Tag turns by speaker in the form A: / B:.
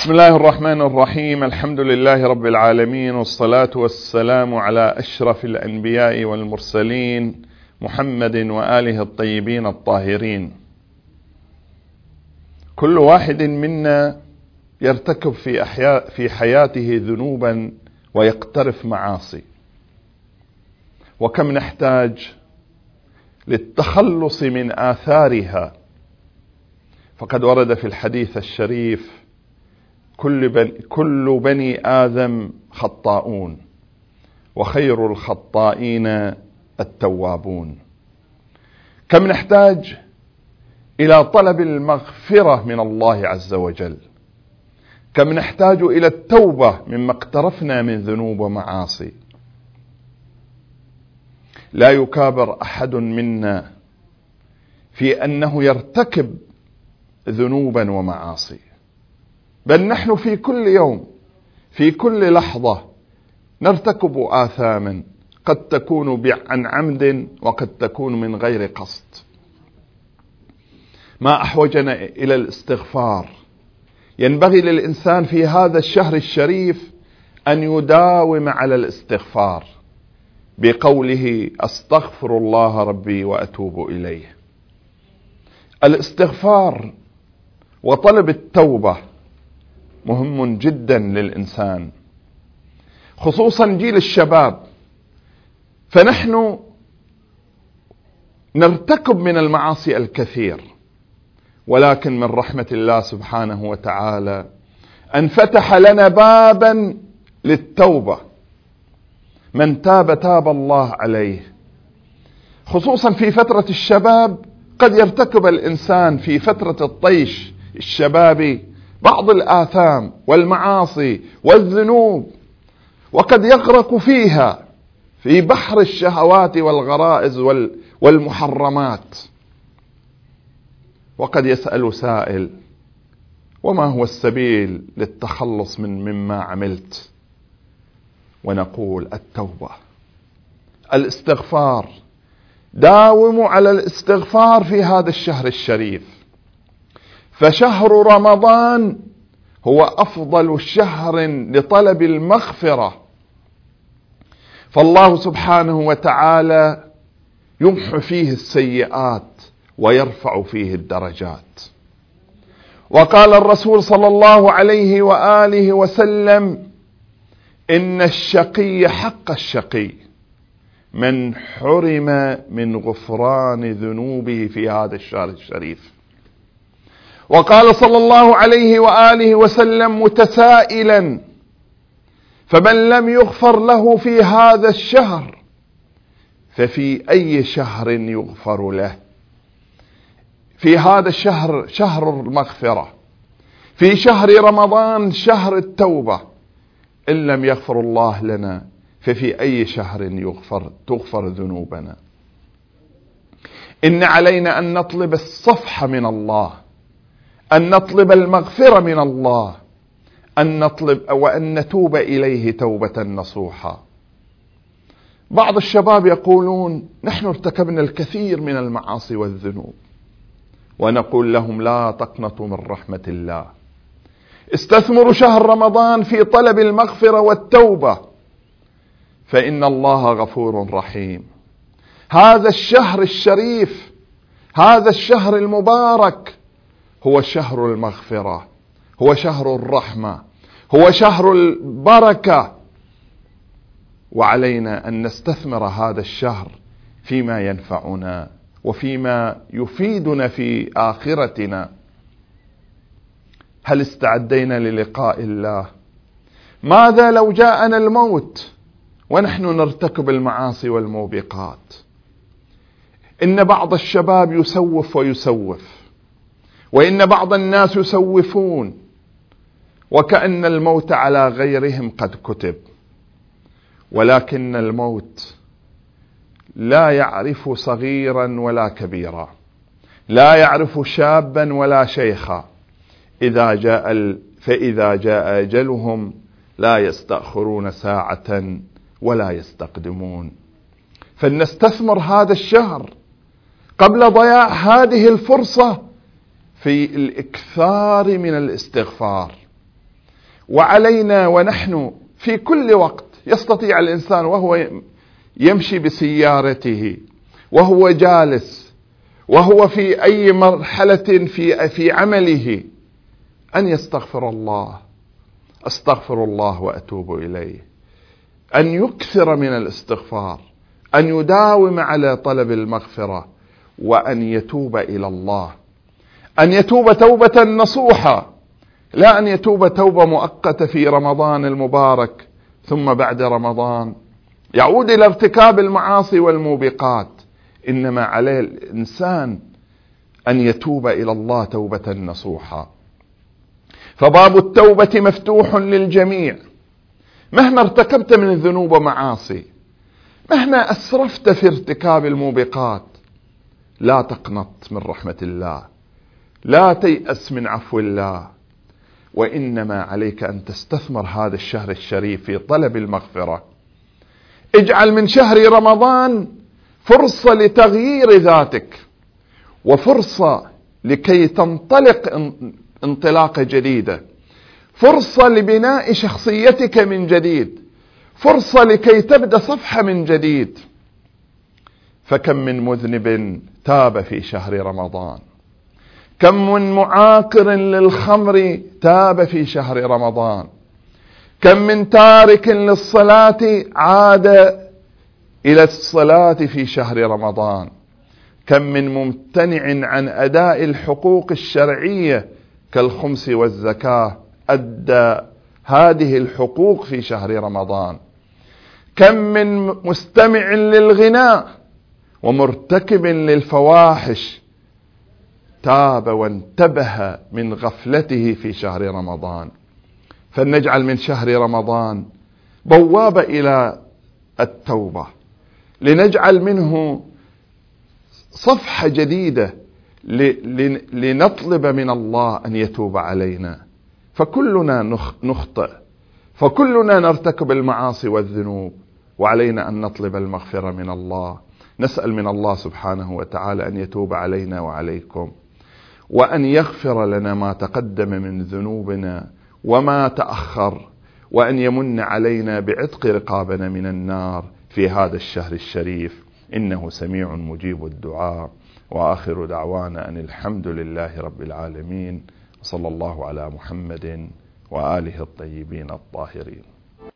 A: بسم الله الرحمن الرحيم. الحمد لله رب العالمين، والصلاة والسلام على أشرف الأنبياء والمرسلين محمد وآله الطيبين الطاهرين. كل واحد منا يرتكب في حياته ذنوبا ويقترف معاصي، وكم نحتاج للتخلص من آثارها. فقد ورد في الحديث الشريف: كل بني آدم خطاؤون وخير الخطائين التوابون. كم نحتاج إلى طلب المغفرة من الله عز وجل، كم نحتاج إلى التوبة مما اقترفنا من ذنوب ومعاصي. لا يكابر أحد منا في أنه يرتكب ذنوبا ومعاصي، بل نحن في كل يوم في كل لحظة نرتكب آثاما، قد تكون عن عمد وقد تكون من غير قصد. ما أحوجنا إلى الاستغفار. ينبغي للإنسان في هذا الشهر الشريف أن يداوم على الاستغفار بقوله: أستغفر الله ربي وأتوب إليه. الاستغفار وطلب التوبة مهم جدا للإنسان، خصوصا جيل الشباب. فنحن نرتكب من المعاصي الكثير، ولكن من رحمة الله سبحانه وتعالى أن فتح لنا بابا للتوبة. من تاب تاب الله عليه. خصوصا في فترة الشباب قد يرتكب الإنسان في فترة الطيش الشبابي بعض الآثام والمعاصي والذنوب، وقد يغرق فيها في بحر الشهوات والغرائز والمحرمات. وقد يسأل سائل: وما هو السبيل للتخلص مما عملت؟ ونقول: التوبة، الاستغفار. داوموا على الاستغفار في هذا الشهر الشريف، فشهر رمضان هو أفضل شهر لطلب المغفرة. فالله سبحانه وتعالى يمحو فيه السيئات ويرفع فيه الدرجات. وقال الرسول صلى الله عليه وآله وسلم: إن الشقي حق الشقي من حرم من غفران ذنوبه في هذا الشهر الشريف. وقال صلى الله عليه وآله وسلم متسائلا: فمن لم يغفر له في هذا الشهر ففي أي شهر يغفر له؟ في هذا الشهر شهر المغفرة، في شهر رمضان شهر التوبة. إن لم يغفر الله لنا ففي أي شهر تغفر ذنوبنا؟ إن علينا أن نطلب الصفح من الله، أن نطلب المغفرة من الله، أن نطلب وأن نتوب إليه توبة نصوحا. بعض الشباب يقولون: نحن ارتكبنا الكثير من المعاصي والذنوب. ونقول لهم: لا تقنطوا من رحمة الله. استثمروا شهر رمضان في طلب المغفرة والتوبة، فإن الله غفور رحيم. هذا الشهر الشريف، هذا الشهر المبارك هو شهر المغفرة، هو شهر الرحمة، هو شهر البركة. وعلينا أن نستثمر هذا الشهر فيما ينفعنا وفيما يفيدنا في آخرتنا. هل استعدينا للقاء الله؟ ماذا لو جاءنا الموت ونحن نرتكب المعاصي والموبقات؟ إن بعض الشباب يسوف ويسوف، وإن بعض الناس يسوفون وكأن الموت على غيرهم قد كتب. ولكن الموت لا يعرف صغيرا ولا كبيرا، لا يعرف شابا ولا شيخا. فإذا جاء أجلهم لا يستأخرون ساعة ولا يستقدمون. فلنستثمر هذا الشهر قبل ضياع هذه الفرصة في الإكثار من الاستغفار. وعلينا ونحن في كل وقت يستطيع الإنسان وهو يمشي بسيارته، وهو جالس، وهو في أي مرحلة في عمله، أن يستغفر الله: أستغفر الله وأتوب إليه. أن يكثر من الاستغفار، أن يداوم على طلب المغفرة، وأن يتوب إلى الله، أن يتوب توبة نصوحة، لا أن يتوب توبة مؤقتة في رمضان المبارك ثم بعد رمضان يعود إلى ارتكاب المعاصي والموبقات. إنما عليه الإنسان أن يتوب إلى الله توبة نصوحة. فباب التوبة مفتوح للجميع، مهما ارتكبت من الذنوب ومعاصي، مهما أسرفت في ارتكاب الموبقات، لا تقنط من رحمة الله، لا تيأس من عفو الله، وإنما عليك أن تستثمر هذا الشهر الشريف في طلب المغفرة. اجعل من شهر رمضان فرصة لتغيير ذاتك، وفرصة لكي تنطلق انطلاقة جديدة، فرصة لبناء شخصيتك من جديد، فرصة لكي تبدأ صفحة من جديد. فكم من مذنب تاب في شهر رمضان، كم من معاقر للخمر تاب في شهر رمضان، كم من تارك للصلاة عاد إلى الصلاة في شهر رمضان، كم من ممتنع عن أداء الحقوق الشرعية كالخمس والزكاة أدى هذه الحقوق في شهر رمضان، كم من مستمع للغناء ومرتكب للفواحش تاب وانتبه من غفلته في شهر رمضان. فلنجعل من شهر رمضان بوابة إلى التوبة، لنجعل منه صفحة جديدة لنطلب من الله أن يتوب علينا. فكلنا نخطئ، فكلنا نرتكب المعاصي والذنوب، وعلينا أن نطلب المغفرة من الله. نسأل من الله سبحانه وتعالى أن يتوب علينا وعليكم، وأن يغفر لنا ما تقدم من ذنوبنا وما تأخر، وأن يمن علينا بعتق رقابنا من النار في هذا الشهر الشريف، إنه سميع مجيب الدعاء. وآخر دعوانا أن الحمد لله رب العالمين، صلى الله على محمد وآله الطيبين الطاهرين.